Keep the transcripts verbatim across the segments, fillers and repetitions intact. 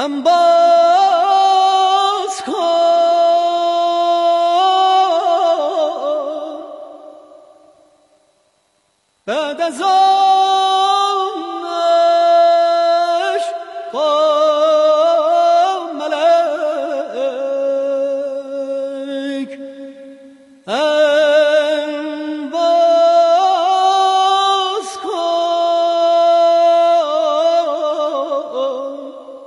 هم باز کن بعد از آنش با ملک هم باز کن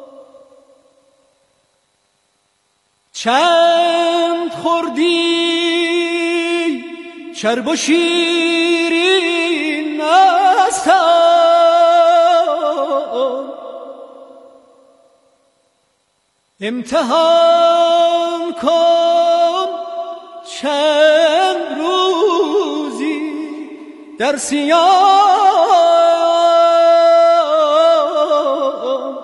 چند خوردی چرب و شیرین هستم امتحان کن چند روزی در سیام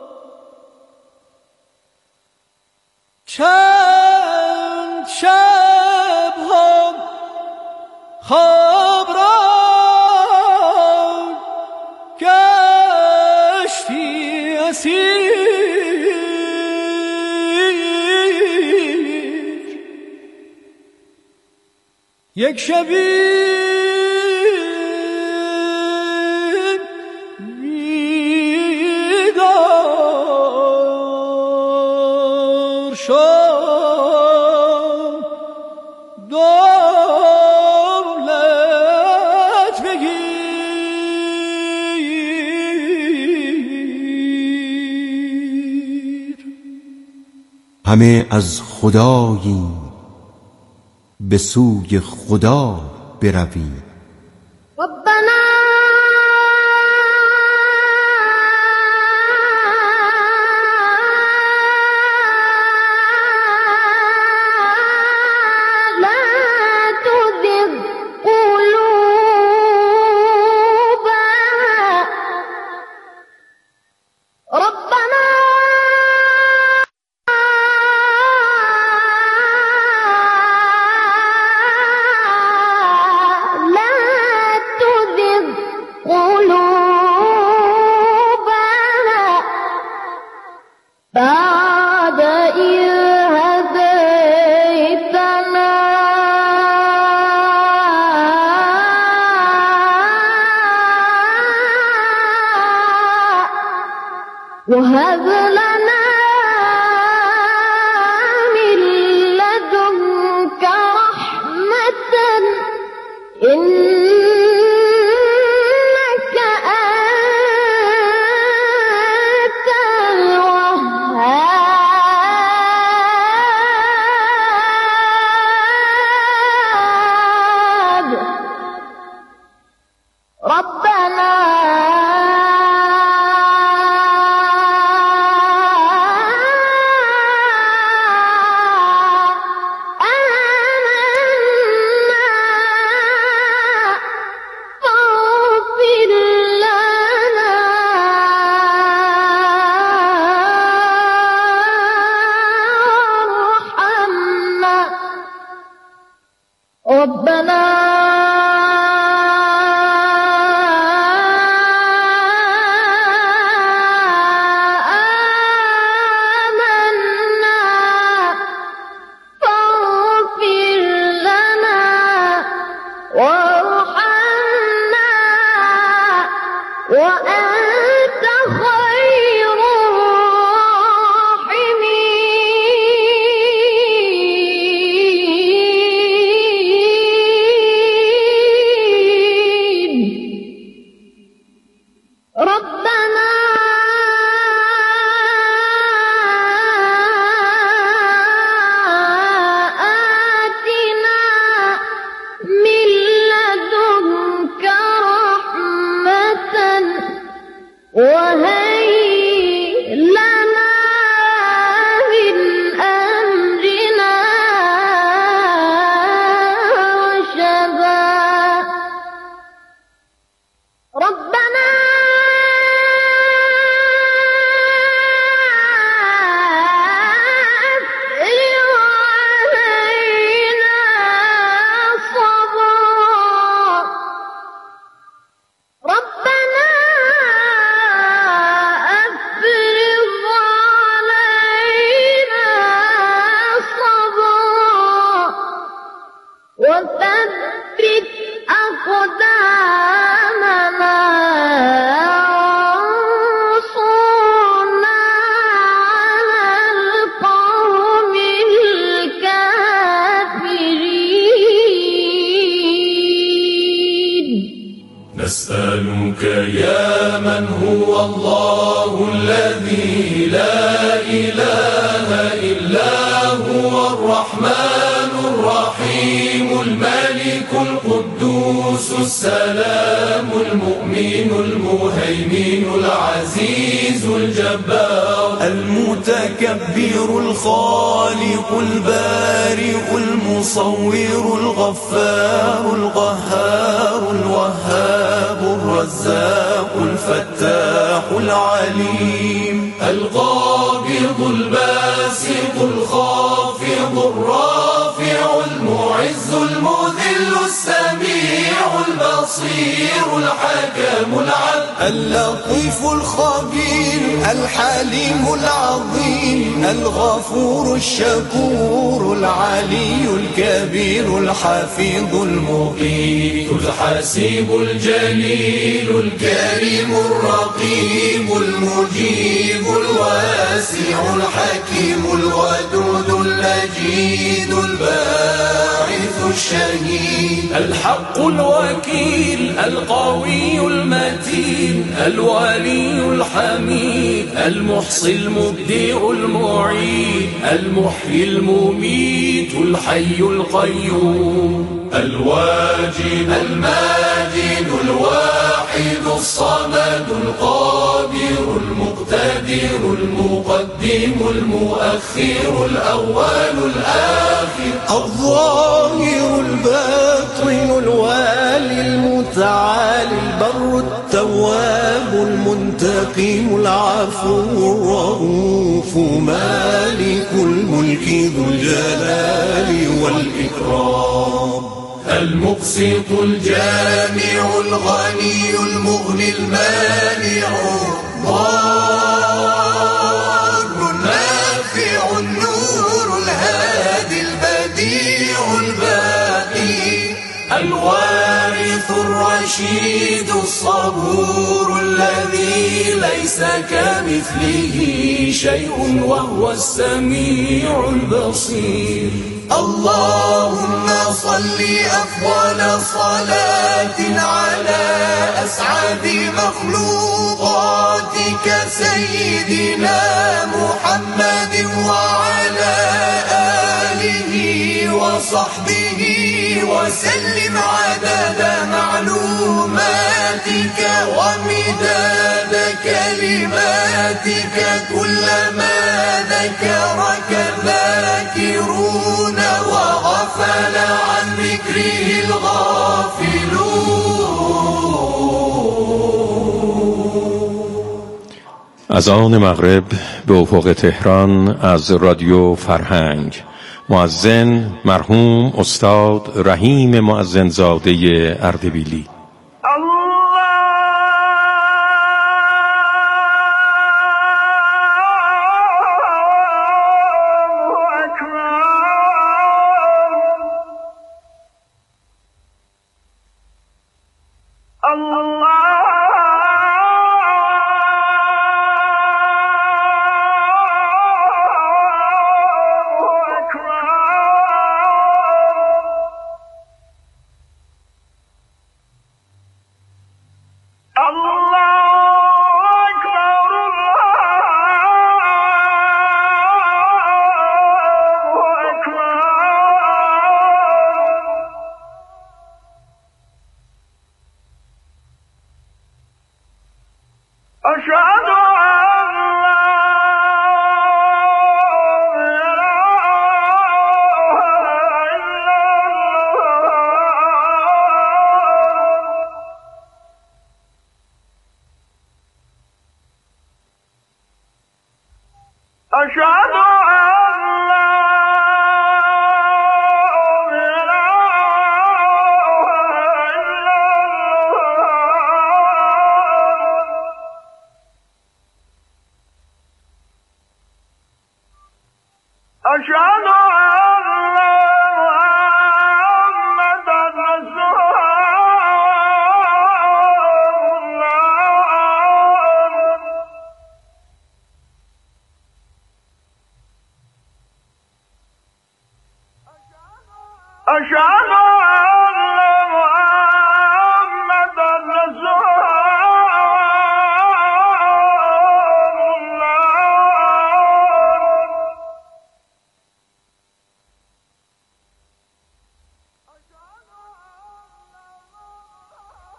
چند شب هم خواب را گشتی اسیر یک شبی بیدار شد دولت بگیر همه از خداییم به سوی خدا برویم ربنا لا تزغ قلوبنا ربنا بعد إذ هديتنا وهب لنا من لدنك رحمة إنك أنت الوهاب ربنا ربنا آمنا فاغفر لنا وارحمنا وأنت خير الراحمين وثبت أقدامنا وانصرنا على القوم الكافرين. نسألك يا من هو الله الذي لا إله إلا هو الرحمن الرحيم الملك القدوس السلام المؤمن المهيمن العزيز الجبار المتكبر الخالق البارئ المصور الغفار القهار الوهاب الرزاق الفتاح العليم القابض الباسط الخافض الرافع المعز المذل السميع البصير الحكم العدل اللطيف الخبير الحليم العظيم الغفور الشكور العلي الكبير الحفيظ المقيت الحسيب الجليل الكريم الرقيب المجيب الواسع الحكيم الودود المجيد الباعث الشهيد الحق الوكيل القوي المتين الولي الحميد المحصي المبدئ المعيد المحيي المميت الحي القيوم الواجد الماجد الواحد الصمد القادر المقتدر المقدم المؤخر الأول الآخر الظاهر الباطن الوالي المتعالي البر التواب المنتقم العفو الرؤوف مالك الملك ذو الجلال والإكرام المقسط الجامع الغني المغني المانع الضار النافع النور الهادي البديع الباقي الوارث الرشيد الصبور الذي ليس كمثله شيء وهو السميع البصير اللهم صل أفضل صلاة على أسعد مخلوقاتك سيدنا محمد وعلى آله وصحبه وسلم عدد معلوماتك ومداد كلماتك كلما ذكرك الذاكرون وغفل عن ذكره الغافلون. از آن مغرب به افق تهران از رادیو فرهنگ مؤذن مرحوم استاد رحیم مؤذنزاده اردبیلی. أشهد أن لا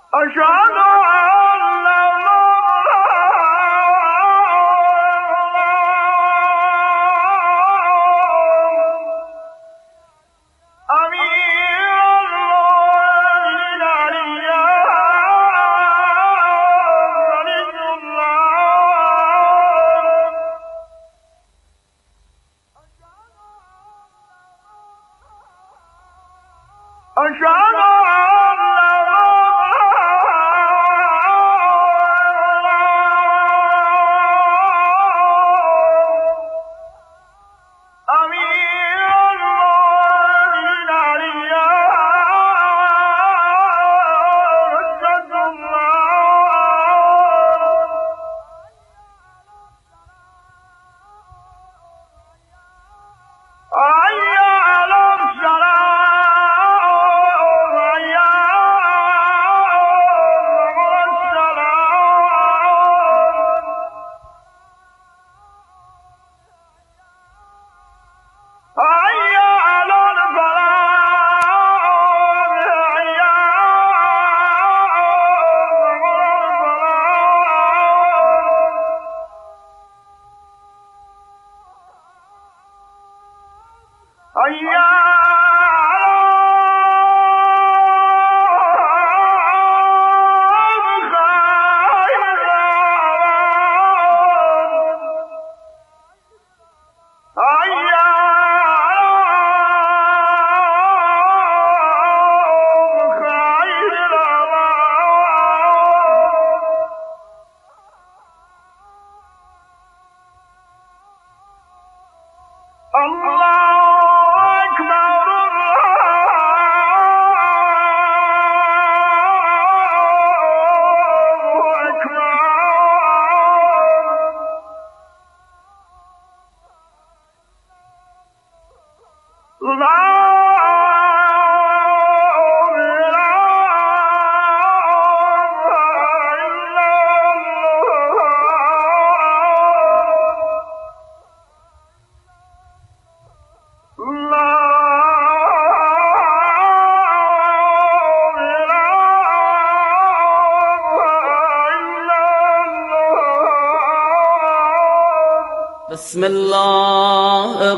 بسم الله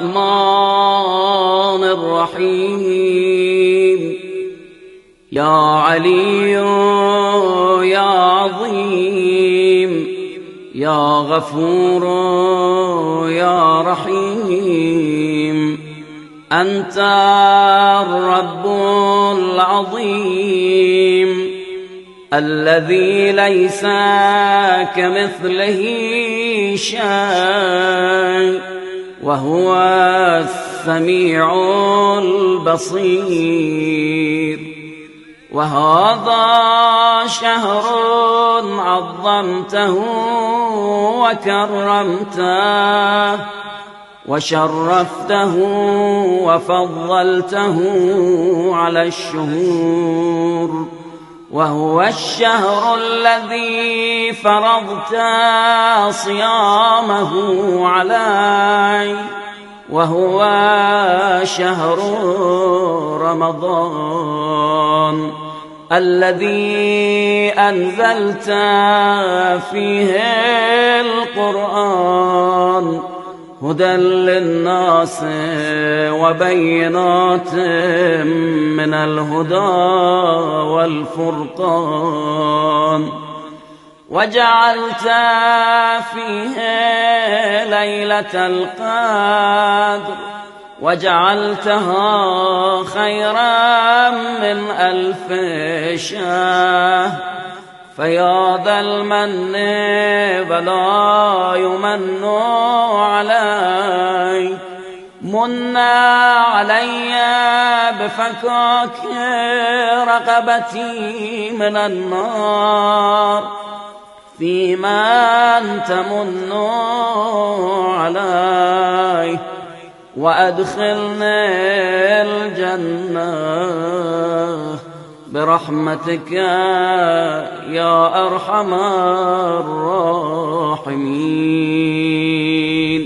الرحمن الرحيم. يا علي يا عظيم يا غفور يا رحيم، أنت الرب العظيم الذي ليس كمثله شيء، وهو السميع البصير. وهذا شهر عظمته وكرمته وشرفته وفضلته على الشهور، وهو الشهر الذي فرضت صيامه علي، وهو شهر رمضان الذي أنزلت فيه القرآن هدى للناس وبينات من الهدى والفرقان، وجعلت فيه ليلة القدر وجعلتها خيرا من ألف شهر. فيا ذا المن ولا يمن علي، من علي بفكاك رقبتي من النار، فيمن تمن علي وأدخلني الجنة برحمتك يا أرحم الراحمين.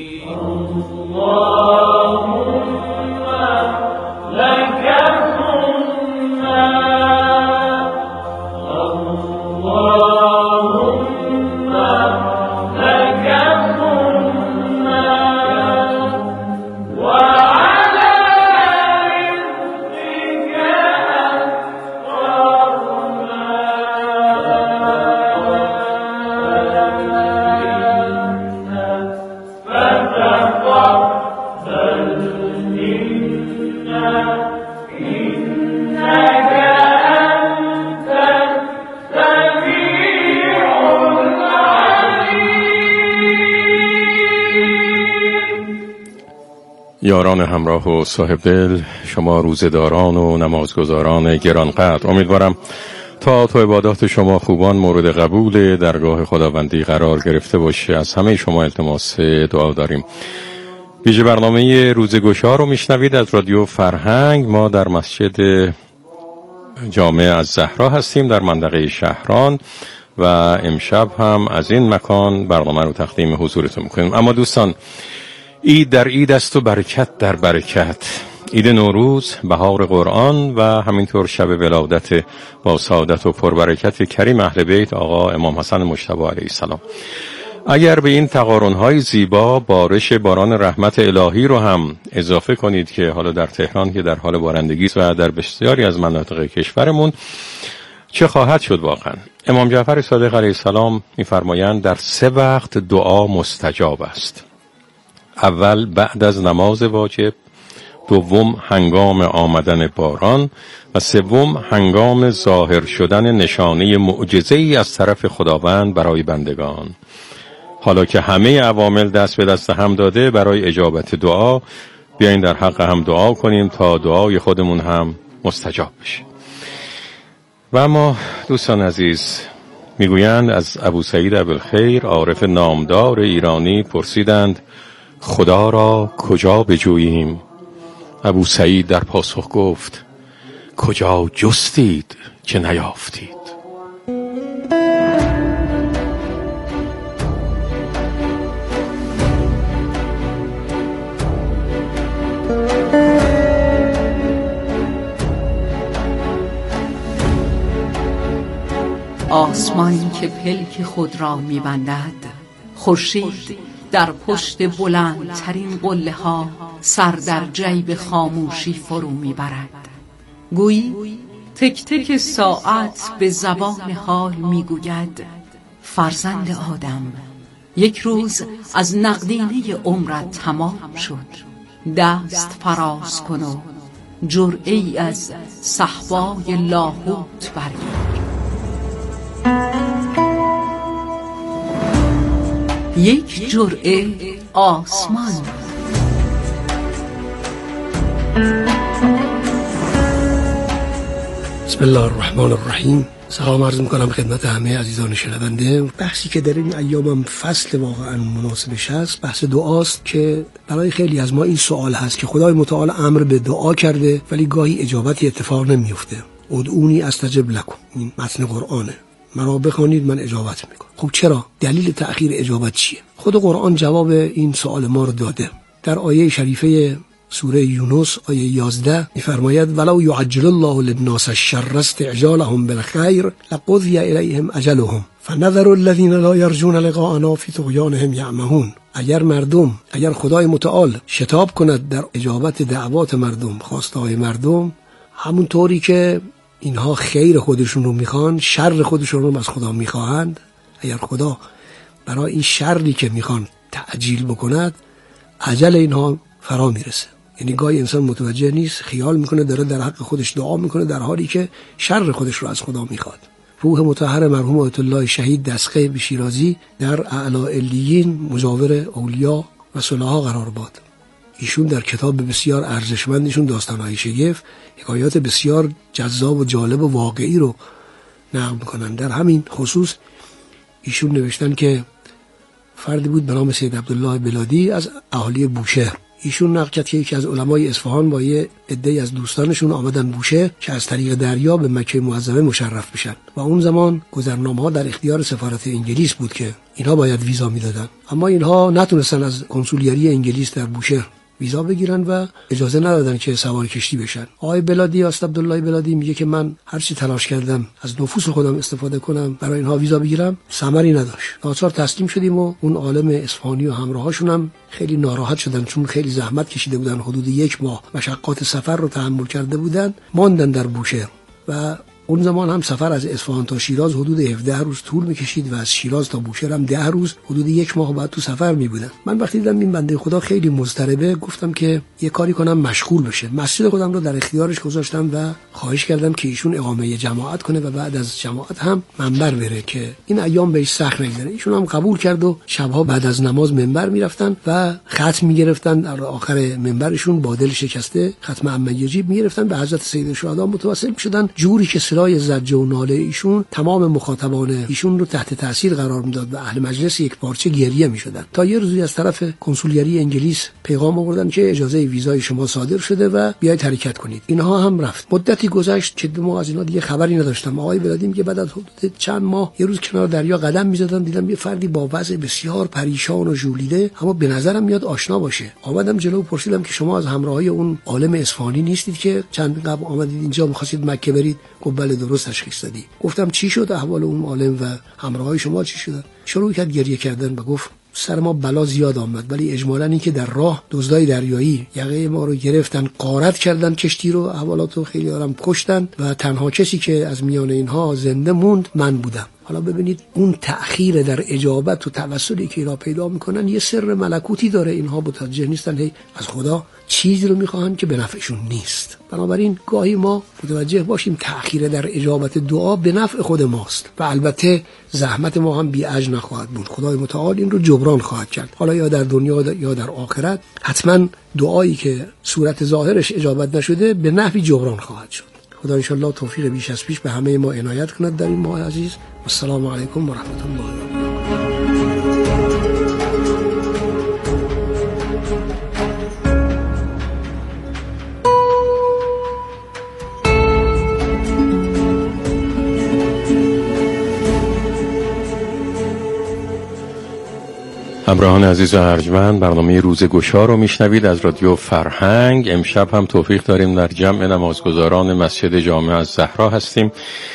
اللهم لك كنا یاران همراه و صاحب دل، شما روزداران و نمازگزاران گرانقدر، امیدوارم تا تو عبادات شما خوبان مورد قبول درگاه خداوندی قرار گرفته باشه. از همه شما التماس دعا داریم. ویژه برنامه روزگشا رو میشنوید از رادیو فرهنگ. ما در مسجد جامع الزهرا هستیم در منطقه شهران و امشب هم از این مکان برنامه رو تقدیم حضورتون میکنیم. اما دوستان، عید در عید است و برکت در برکت. عید نوروز، بهار قرآن و همینطور شب ولادت با سعادت و پربرکت کریم اهل بیت آقا امام حسن مجتبی علیه السلام. اگر به این تقارن‌های زیبا بارش باران رحمت الهی رو هم اضافه کنید که حالا در تهران که در حال بارندگی است و در بسیاری از مناطق کشورمون، چه خواهد شد واقعا؟ امام جعفر صادق علیه السلام می‌فرمایند در سه وقت دعا مستجاب است. اول بعد از نماز واجب، دوم هنگام آمدن باران و سوم هنگام ظاهر شدن نشانه معجزه‌ای از طرف خداوند برای بندگان. حالا که همه عوامل دست به دست هم داده برای اجابت دعا، بیاین در حق هم دعا کنیم تا دعای خودمون هم مستجاب بشه. و اما دوستان عزیز، میگویند از ابو سعید ابوالخیر عارف نامدار ایرانی پرسیدند خدا را کجا بجوییم؟ ابو سعید در پاسخ گفت کجا جستید که نیافتید. آسمان که پلک خود را می‌بندد، خورشید در پشت بلندترین قله ها سر در جیب خاموشی فرو میبرد. گویی تک تک ساعت به زبان حال میگوید فرزند آدم، یک روز از نقدینه عمرت تمام شد. دست فراز کن و جرعه‌ای از صحبای لاهوت برگیر. یک جرعه آسمان. بسم الله الرحمن الرحیم. سلام عرض میکنم خدمت همه عزیزان شنونده. بحثی که در این ایام فصل واقعا مناسبش هست بحث دعاست که برای خیلی از ما این سوال هست که خدای متعال امر به دعا کرده ولی گاهی اجابتی اتفاق نمیفته. ادعونی استجب لکم، این متن قرآنه، مرا بخوانید من اجابت میکنم. خب چرا؟ دلیل تأخیر اجابت چیه؟ خود قرآن جواب این سوال ما رو داده. در آیه شریفه سوره یونس آیه یازده میفرماید ولو یعجل الله للناس الشر استعجالهم بالخیر لقضی الیهم اجلهم فنذر الذین لا یرجون لقاءنا فی طغیانهم یعمهون. اگر مردم اگر خدای متعال شتاب کند در اجابت دعوات مردم، خواستهای مردم، همون طوری که اینها خیر خودشون رو میخوان، شر خودشون رو از خدا میخواهند، اگر خدا برای این شری که میخوان تعجیل بکند، اجل اینها فرا میرسه. یعنی گاهی انسان متوجه نیست، خیال میکنه داره در حق خودش دعا میکنه در حالی که شر خودش رو از خدا میخواد. روح مطهر مرحوم آیت الله شهید دستقی شیرازی در اعلی علیین مجاور اولیا و صلحا قرار باد. ایشون در کتاب بسیار ارزشمندشون داستان‌های شگفت، حکایات بسیار جذاب و جالب و واقعی رو نقل میکنن. در همین خصوص ایشون نوشتن که فردی بود به نام سید عبدالله بلادی از اهالی بوشهر. ایشون نقل کرد که یکی از علمای اصفهان با یه عده‌ای از دوستانشون آمدن بوشهر که از طریق دریا به مکه معظمه مشرف بشن و اون زمان گذرنامه‌ها در اختیار سفارت انگلیس بود که اینها باید ویزا میدادن، اما اینها نتونستن از کنسولگری انگلیس در بوشهر ویزا بگیرن و اجازه ندادن که سوار کشتی بشن. آقای بلادی است عبدالله بلادی میگه که من هر چی تلاش کردم از نفوس خودم استفاده کنم برای اینها ویزا بگیرم، ثمری نداشت. ناچار تسلیم شدیم و اون عالم اصفهانی و همراهاشون هم خیلی ناراحت شدن چون خیلی زحمت کشیده بودن، حدود یک ماه مشقات سفر رو تحمل کرده بودن، ماندن در بوشهر و اون زمان هم سفر از اصفهان تا شیراز حدود هفده روز طول می‌کشید و از شیراز تا بوشهر هم ده روز حدود یک ماه بعد تو سفر می‌بودن. من وقتی دیدم این بنده خدا خیلی مضطربه گفتم که یه کاری کنم مشغول بشه. مسجد خودم رو در اختیارش گذاشتم و خواهش کردم که ایشون اقامه جماعت کنه و بعد از جماعت هم منبر بره که این ایام بهش سخت نگذره. ایشون هم قبول کرد و شب‌ها بعد از نماز منبر می‌رفتن و ختم می‌گرفتن. در آخر منبرشون با دل شکسته ختم عمه یجیب می‌گرفتن به حضرت سید الشهدا متوسل می‌شدن. جوری که صدای زجر و ناله ایشون تمام مخاطبان ایشون رو تحت تاثیر قرار میداد و اهل مجلس یک پارچه گریه می‌شدن. تا یه روزی از طرف کنسولگری انگلیس پیغام آوردن که اجازه ویزای شما صادر شده و بیاید حرکت کنید. اینها هم رفت. مدتی گذشت که ما از اینا دیگه خبری نداشتم. آقای بلادی میگه بعد از حدود چند ماه یه روز کنار دریا قدم می‌زدم دیدم یه فردی با وضع بسیار پریشان و ژولیده اما به نظرم میاد آشنا باشه. آمدم جلو و پرسیدم که شما از همراهی اون عالم اصفهانی نیستید که چند قبل آمدید اینجا می‌خواستید مکه برید؟ گفت بله درست تشخیص دادی. گفتم چی شد احوال اون عالم و همراهای شما چی شد؟ شروع کرد گریه کردن و گفت سر ما بلا زیاد آمد ولی اجمالاً این که در راه دزدای دریایی یقه ما رو گرفتن، غارت کردن کشتی رو، احوالاتو خیلی آرام کشتن و تنها کسی که از میان اینها زنده موند من بودم. حالا ببینید اون تأخیر در اجابت و توسلی که اینا پیدا میکنن یه سر ملکوتی داره. اینها متوجه نیستن هی از خدا چیزی رو میخوان که به نفعشون نیست. بنابراین گاهی ما متوجه باشیم تأخیر در اجابت دعا به نفع خود ماست و البته زحمت ما هم بی اجر نخواهد بود. خدای متعال این رو جبران خواهد کرد، حالا یا در دنیا یا در آخرت. حتما دعایی که صورت ظاهرش اجابت نشده به نحوی جبران خواهد شد. خدا انشالله توفیق بیش از پیش به همه ما عنایت کند در این ماه عزیز. السلام علیکم و رحمت الله و برکاته. همراهان عزیز و ارجمند، برنامه روزگشا رو میشنوید از رادیو فرهنگ. امشب هم توفیق داریم در جمع نمازگزاران مسجد جامع الزهرا هستیم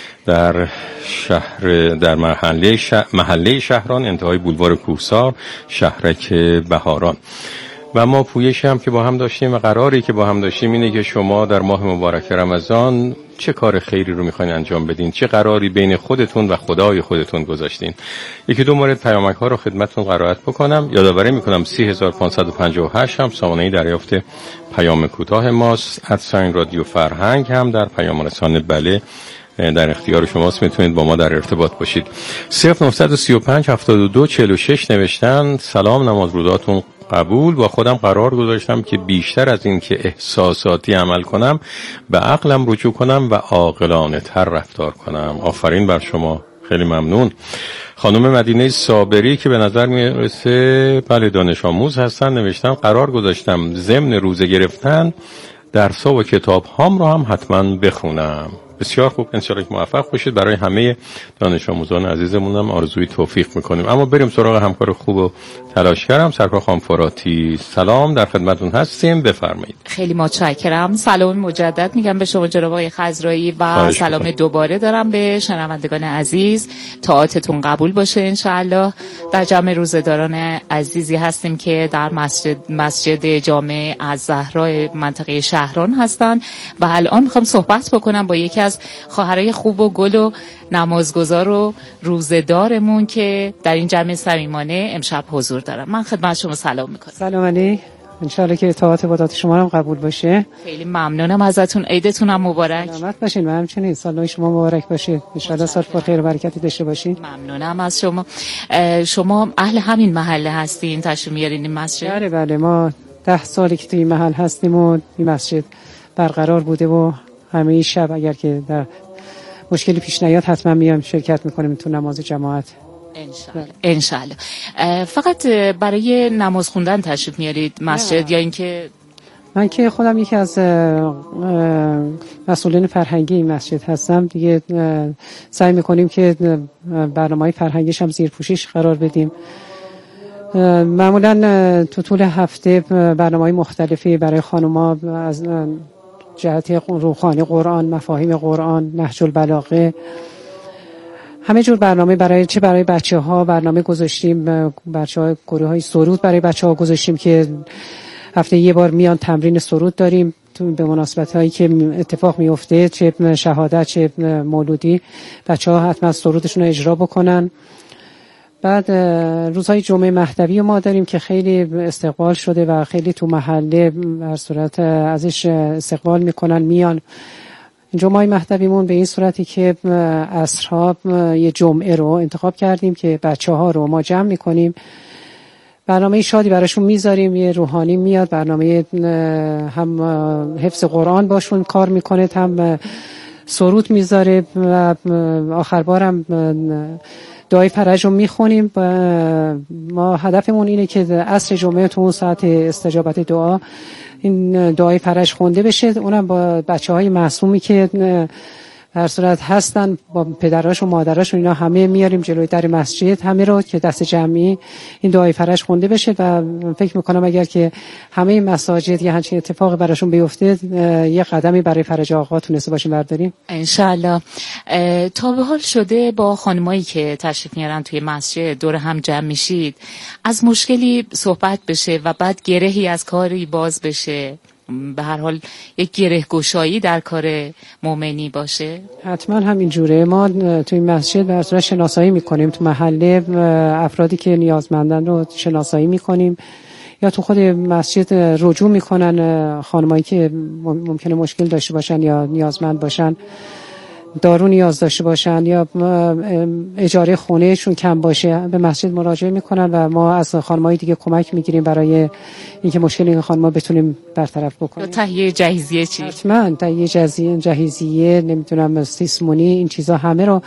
در شهر در محله شهر محله شهران، انتهای بولوار کوهسار، شهرک بهاران. و ما پویشی هم که با هم داشتیم و قراری که با هم داشتیم اینه که شما در ماه مبارک رمضان چه کار خیری رو میخواین انجام بدین، چه قراری بین خودتون و خدای خودتون گذاشتین. یکی دو مورد پیامک ها رو خدمتتون قرائت بکنم. یادآوری میکنم سی هزار و پانصد و پنجاه و هشت هم سامانه دریافت پیام کوتاه ماست. ادساین رادیو فرهنگ هم در پیام رسان بله در اختیار شماست، میتونید با ما در ارتباط باشید. صفر نه سه پنج هفتاد و دو چهل و شش نوشتن سلام، نماز روزاتون قبول. با خودم قرار گذاشتم که بیشتر از این که احساساتی عمل کنم به عقلم رجوع کنم و عاقلانه تر رفتار کنم. آفرین بر شما، خیلی ممنون. خانم مدینه صابری که به نظر میرسه بله دانش آموز هستن، نوشتن قرار گذاشتم ضمن روزه گرفتن درس‌ها و کتاب هام رو هم حتما بخونم. بسیار خوب، انشالله که موفق باشید. برای همه دانش آموزان عزیزمون هم آرزوی توفیق میکنیم. اما بریم سراغ همکار خوب و تلاشگرم سرکار خانم فراتی. سلام، در خدمتتون هستیم، بفرمایید. خیلی متشکرم. سلام مجدد میگم به شما جناب آقای خضرایی و سلام بکنم. دوباره دارم به شنوندگان عزیز. طاعتتون قبول باشه انشالله. در جمع روزه‌داران عزیزی هستیم که در مسجد مسجد جامع الزهرا منطقه شهران هستن و الان میخوام صحبت بکنم با یکی از خواهرای خوب و گل و نمازگزار و روزه‌دارمون که در این جمع صمیمانه امشب حضور دارم. من خدمت شما سلام میکنم. سلام علی، انشالله که اطاعت عبادات شما هم قبول باشه. خیلی ممنونم ازتون. عیدتون هم مبارک. سلامت باشین و همچنین سال شما مبارک باشه. انشالله سال پر خیر و برکتی داشته باشین. ممنونم از شما. شما اهل همین محله هستین، تشریف میارین این مسجد؟ بله بله، ما ده سالی که توی این محل هستیم و این مسجد برقرار بوده و همه شب اگر که در مشکلی پیش نیاد حتما میام شرکت میکنیم تو نماز جماعت. انشالله انشالله. فقط برای نماز خوندن تشریف میارید مسجد نه. یا اینکه من که خودم یکی از مسئولین فرهنگی این مسجد هستم دیگه، سعی میکنیم که برنامه‌های فرهنگیش هم زیر پوشش قرار بدیم. معمولا تو طول هفته برنامه‌های مختلفی برای خانوما از جهت روحانی قرآن، مفاهیم قرآن، نهج البلاغه، همه جور برنامه برای چه برای بچه‌ها برنامه گذاشتیم. بچه‌ها گروه‌های سرود برای بچه‌ها گذاشتیم که هفته یه بار میان تمرین سرود داریم. تو به مناسبت هایی که اتفاق میفته، چه شهادت چه مولودی، بچه ها حتما سرودشون رو اجرا بکنن. بعد روزهای جمعه مهدوی ما داریم که خیلی استقبال شده و خیلی تو محله هر صورت ازش استقبال میکنن میان. جمعه مهدویمون به این صورتی که عصرها یه جمعه رو انتخاب کردیم که بچه ها رو ما جمع میکنیم، برنامه شادی براشون میذاریم، یه روحانی میاد برنامه هم حفظ قرآن باشون کار میکنه، هم سرود میذاره و آخر بارم دعای فرج رو میخونیم. ما هدفمون اینه که عصر جمعه تو اون ساعت استجابت دعا این دعای فرج خونده بشه، اونم با بچه های معصومی که هر صورت هستن، با پدراش و مادراش و اینا همه میاریم جلوی در مسجد، همه رو که دست جمعی این دعای فرج خونده بشه. و فکر میکنم اگر که همه مساجد یه همچین اتفاقی براشون بیفته، یه قدمی برای فرج آقا تونسته باشیم برداریم انشالله. تا به حال شده با خانمایی که تشریف میارن توی مسجد دور هم جمع میشید از مشکلی صحبت بشه و بعد گرهی از کاری باز بشه، به هر حال یک گره گشایی در کار مؤمنی باشه؟ حتما همین جوره. ما تو این مسجد به صورت شناسایی میکنیم، تو محله افرادی که نیازمندن رو شناسایی میکنیم، یا تو خود مسجد رجوع میکنن خانمایی که ممکنه مشکل داشته باشن یا نیازمند باشن، دارو نیاز داشته باشن یا اجاره خونهشون کم باشه، به مسجد مراجعه میکنن و ما از خانمای دیگه کمک میگیریم برای اینکه مشکل این خانما بتونیم برطرف بکنیم. تهیه جهیزیه چی؟ حتما تهیه جهیزیه جهیزیه نمیدونم سیسمونی، این چیزا همه رو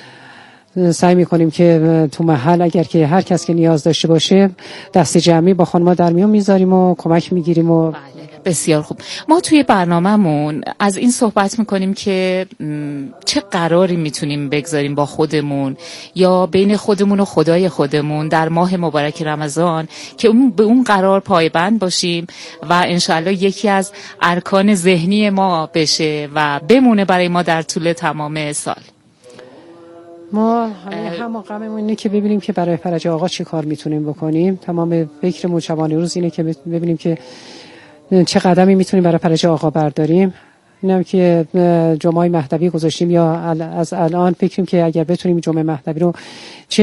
سعی میکنیم که تو محل اگر که هر کس که نیاز داشته باشه دست جمعی با خانما در میون میذاریم و کمک میگیریم. و بسیار خوب. ما توی برنامه‌مون از این صحبت میکنیم که چه قراری میتونیم بگذاریم با خودمون یا بین خودمون و خدای خودمون در ماه مبارک رمضان که اون به اون قرار پایبند باشیم و انشالله یکی از ارکان ذهنی ما بشه و بمونه برای ما در طول تمام سال. ما همه هم غممون اینه که ببینیم که برای فرج آقا چی کار میتونیم بکنیم. تمام فکرمون شبانه روز اینه که ببینیم که چه قدمی میتونیم برای فرج آقا برداریم. اینم که جمعه مهدوی گذاشتیم یا از الان فکریم که اگر بتونیم جمعه مهدوی رو چه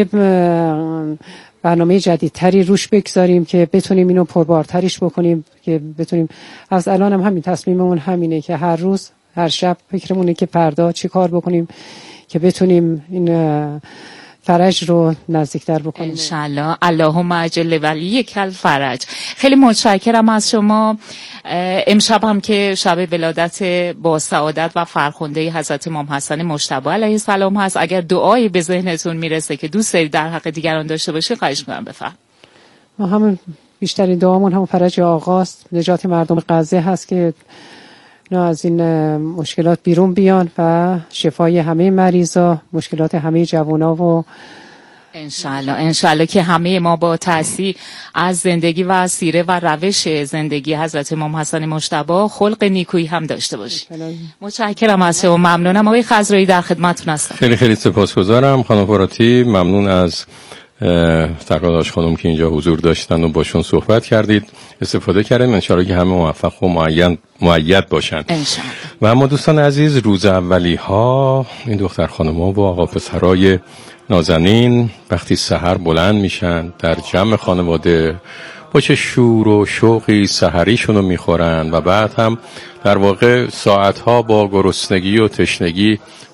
برنامه جدیدتری روش بگذاریم که بتونیم اینو پربارتریش بکنیم، که بتونیم از الان هم همین تصمیممون همینه که هر روز هر شب فکرمونه که فردا چی کار بکنیم که بتونیم این فرج رو نزدیکتر بکنیم انشالله. اللهم اجل ولی کل فرج. خیلی متشکرم از شما. امشب هم که شب ولادت با سعادت و فرخنده حضرت امام حسن مجتبی علیه السلام هست، اگر دعایی به ذهنتون میرسه که دوست دارید در حق دیگران داشته باشید خواهش می‌کنم بفرمایید. ما همون بیشترین دعامون هم فرج آقاست، نجات مردم غزه هست که نه از این مشکلات بیرون بیان و شفای همه مریضا، مشکلات همه جوانا و انشالله انشالله که همه ما با تأثیر از زندگی و سیره و روش زندگی حضرت امام حسن مجتبی خلق نیکویی هم داشته باشیم. متشکرم از شما، ممنونم. آقای خضرایی در خدمتتون هستم. خیلی خیلی سپاسگزارم خانم فراتی، ممنون از سرکرداش خانم که اینجا حضور داشتن و باشون صحبت کردید، استفاده کردیم. انشاءالله که همه موفق و معین مؤید باشن انشاءالله. و اما دوستان عزیز، روز اولی ها این دختر خانم‌ها و آقا پسرای نازنین وقتی سحر بلند میشن در جمع خانواده با چه شور و شوقی سحریشونو میخورن و بعد هم در واقع ساعتها با گرسنگی و تشنگی